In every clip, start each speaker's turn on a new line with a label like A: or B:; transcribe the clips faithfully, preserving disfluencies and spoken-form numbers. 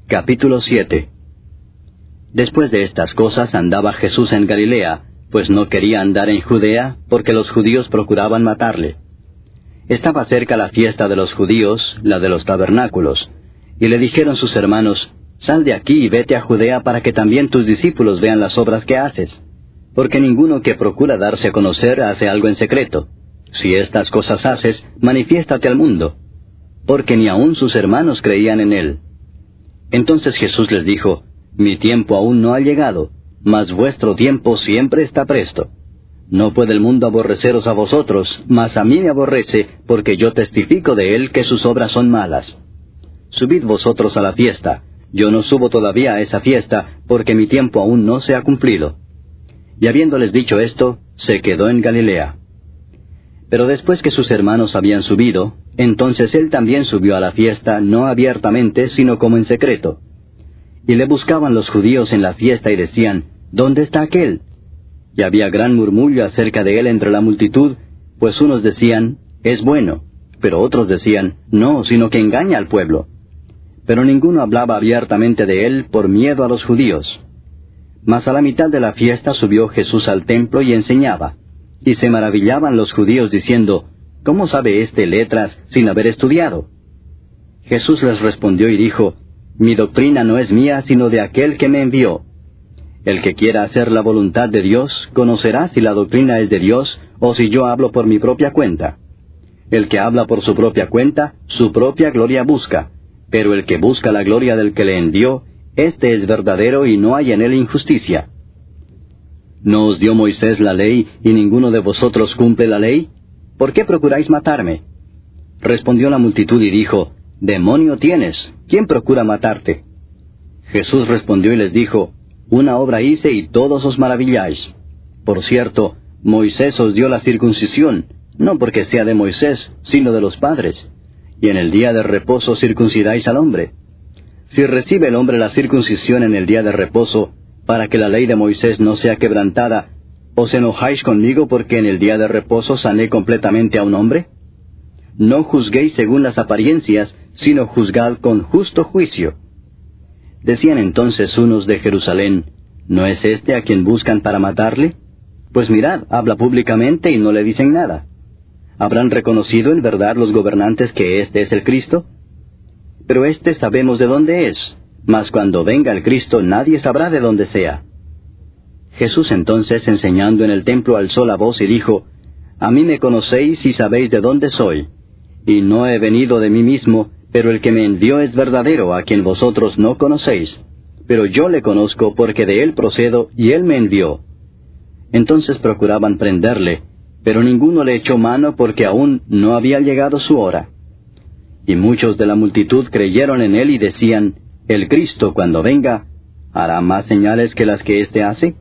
A: Capítulo siete. Después de estas cosas andaba Jesús en Galilea, pues no quería andar en Judea, porque los judíos procuraban matarle. Estaba cerca la fiesta de los judíos, la de los tabernáculos, y le dijeron sus hermanos, «Sal de aquí y vete a Judea para que también tus discípulos vean las obras que haces, porque ninguno que procura darse a conocer hace algo en secreto. Si estas cosas haces, manifiéstate al mundo», porque ni aun sus hermanos creían en él. Entonces Jesús les dijo, «Mi tiempo aún no ha llegado, mas vuestro tiempo siempre está presto. No puede el mundo aborreceros a vosotros, mas a mí me aborrece, porque yo testifico de él que sus obras son malas. Subid vosotros a la fiesta, yo no subo todavía a esa fiesta, porque mi tiempo aún no se ha cumplido». Y habiéndoles dicho esto, se quedó en Galilea. Pero después que sus hermanos habían subido, entonces él también subió a la fiesta, no abiertamente, sino como en secreto. Y le buscaban los judíos en la fiesta y decían, «¿Dónde está aquél?». Y había gran murmullo acerca de él entre la multitud, pues unos decían, «Es bueno», pero otros decían, «No, sino que engaña al pueblo». Pero ninguno hablaba abiertamente de él por miedo a los judíos. Mas a la mitad de la fiesta subió Jesús al templo y enseñaba. Y se maravillaban los judíos diciendo, «¿Cómo sabe éste letras sin haber estudiado?». Jesús les respondió y dijo, «Mi doctrina no es mía, sino de aquel que me envió. El que quiera hacer la voluntad de Dios, conocerá si la doctrina es de Dios, o si yo hablo por mi propia cuenta. El que habla por su propia cuenta, su propia gloria busca, pero el que busca la gloria del que le envió, éste es verdadero y no hay en él injusticia. ¿No os dio Moisés la ley, y ninguno de vosotros cumple la ley? ¿Por qué procuráis matarme?». Respondió la multitud y dijo, «Demonio tienes, ¿quién procura matarte?». Jesús respondió y les dijo, «Una obra hice y todos os maravilláis. Por cierto, Moisés os dio la circuncisión, no porque sea de Moisés, sino de los padres. Y en el día de reposo circuncidáis al hombre. Si recibe el hombre la circuncisión en el día de reposo, para que la ley de Moisés no sea quebrantada, ¿os enojáis conmigo porque en el día de reposo sané completamente a un hombre? No juzguéis según las apariencias, sino juzgad con justo juicio». Decían entonces unos de Jerusalén, «¿No es este a quien buscan para matarle? Pues mirad, habla públicamente y no le dicen nada. ¿Habrán reconocido en verdad los gobernantes que este es el Cristo? Pero este sabemos de dónde es, mas cuando venga el Cristo nadie sabrá de dónde sea». Jesús entonces, enseñando en el templo, alzó la voz y dijo, «A mí me conocéis y sabéis de dónde soy. Y no he venido de mí mismo, pero el que me envió es verdadero, a quien vosotros no conocéis. Pero yo le conozco porque de él procedo y él me envió». Entonces procuraban prenderle, pero ninguno le echó mano porque aún no había llegado su hora. Y muchos de la multitud creyeron en él y decían, «El Cristo, cuando venga, ¿hará más señales que las que éste hace?».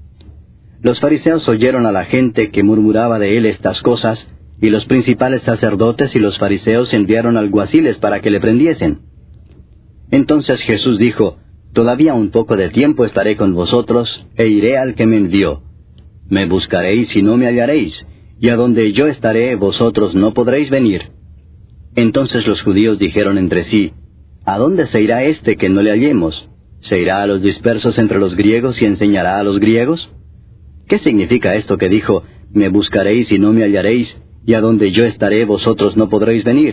A: Los fariseos oyeron a la gente que murmuraba de él estas cosas, y los principales sacerdotes y los fariseos enviaron alguaciles para que le prendiesen. Entonces Jesús dijo, «Todavía un poco de tiempo estaré con vosotros, e iré al que me envió. Me buscaréis y no me hallaréis, y a donde yo estaré vosotros no podréis venir». Entonces los judíos dijeron entre sí, «¿A dónde se irá este que no le hallemos? ¿Se irá a los dispersos entre los griegos y enseñará a los griegos? ¿Qué significa esto que dijo, me buscaréis y no me hallaréis, y a donde yo estaré vosotros no podréis venir?»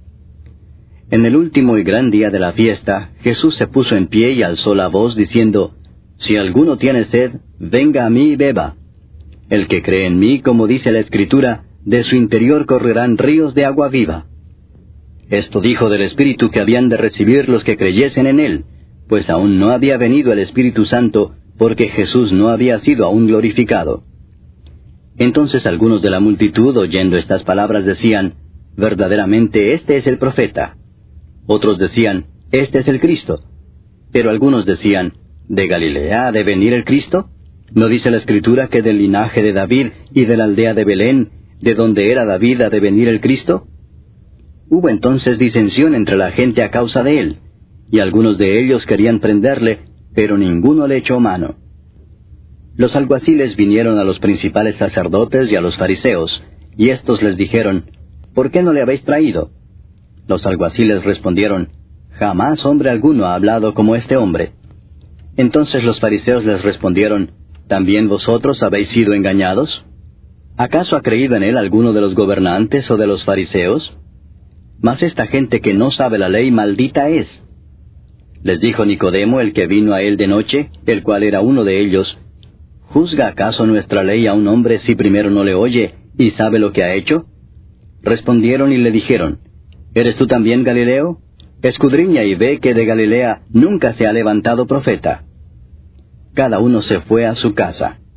A: En el último y gran día de la fiesta, Jesús se puso en pie y alzó la voz diciendo, «Si alguno tiene sed, venga a mí y beba. El que cree en mí, como dice la Escritura, de su interior correrán ríos de agua viva». Esto dijo del Espíritu que habían de recibir los que creyesen en él, pues aún no había venido el Espíritu Santo, porque Jesús no había sido aún glorificado. Entonces algunos de la multitud, oyendo estas palabras, decían, «Verdaderamente este es el profeta». Otros decían, «Este es el Cristo». Pero algunos decían, «¿De Galilea ha de venir el Cristo? ¿No dice la Escritura que del linaje de David y de la aldea de Belén, de donde era David, ha de venir el Cristo?» Hubo entonces disensión entre la gente a causa de él, y algunos de ellos querían prenderle, pero ninguno le echó mano. Los alguaciles vinieron a los principales sacerdotes y a los fariseos, y éstos les dijeron, «¿Por qué no le habéis traído?». Los alguaciles respondieron, Jamás hombre alguno ha hablado como este hombre. Entonces los fariseos les respondieron, ¿también vosotros habéis sido engañados? ¿Acaso ha creído en él alguno de los gobernantes o de los fariseos? Mas esta gente que no sabe la ley, maldita es. Les dijo Nicodemo, el que vino a él de noche, el cual era uno de ellos, ¿juzga acaso nuestra ley a un hombre si primero no le oye y sabe lo que ha hecho? Respondieron y le dijeron, ¿eres tú también Galileo? Escudriña y ve que de Galilea nunca se ha levantado profeta. Cada uno se fue a su casa.